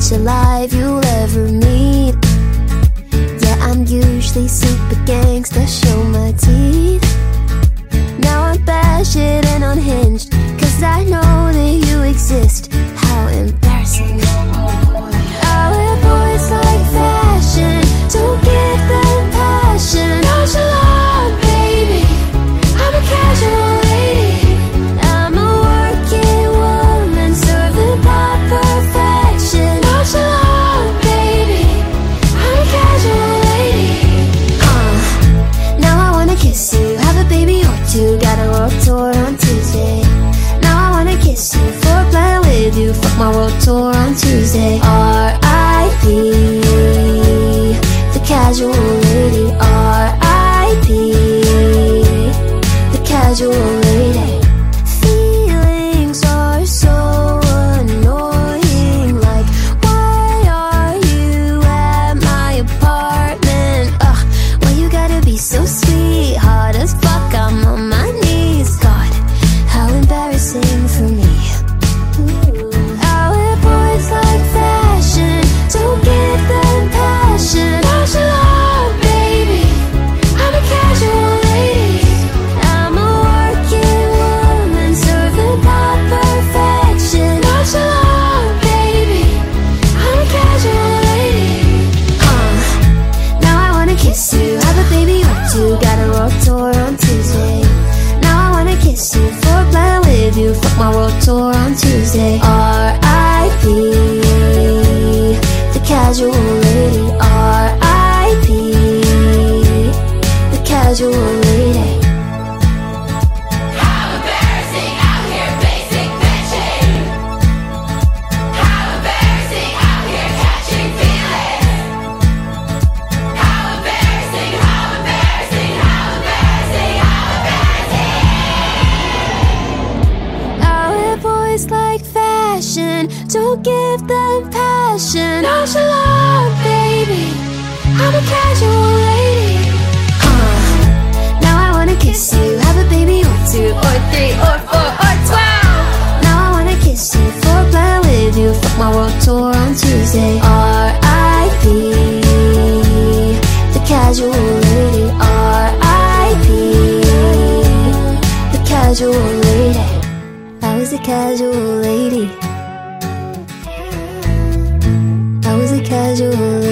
bitch alive you'll ever meet. Yeah, I'm usually super gangsta, show my teeth. Now I'm bashful and unhinged, cause I know that you exist. How embarrassing. I wear boys like fashion, don't give them passion. Nonchalant, baby, I'm a casual lady. I'm a working woman, serving pop perfection. Nonchalant, baby, I'm a casual lady. Now I wanna kiss you, have a baby or two. Got a world tour on Tuesday. Now I wanna kiss you, foreplay with you. Fuck my world tour on Tuesday. R.I.P. the casual lady. R.I.P. the casual lady. Feelings are so annoying. Like, why are you at my apartment? Why you gotta be so sweet? Hard as fuck, I'm on my knees. God, how embarrassing for me. I wear boys like fashion, don't give them passion. Nonchalant, baby, I'm a casual lady. I'm a working woman, serving pop perfection. Nonchalant, baby, I'm a casual lady. Now I wanna kiss you, have a baby or two. Got a world tour on Tuesday. Now I wanna kiss you, foreplay with you. Fuck my world tour on Tuesday. R.I.P. the casual lady. R.I.P. the casual lady. How embarrassing out here basic bitching. How embarrassing out here catching feelings. How embarrassing, how embarrassing, how embarrassing, how embarrassing. I wear boys like fashion, don't give them passion. Nonchalant, baby, I'm a casual lady. Now I wanna kiss you, have a baby or two, or three, or four, or 12. Now I wanna kiss you, foreplay with you. Fuck my world tour on Tuesday. R.I.P. the casual lady. R.I.P. the casual lady. I was a casual lady. I was a casual lady.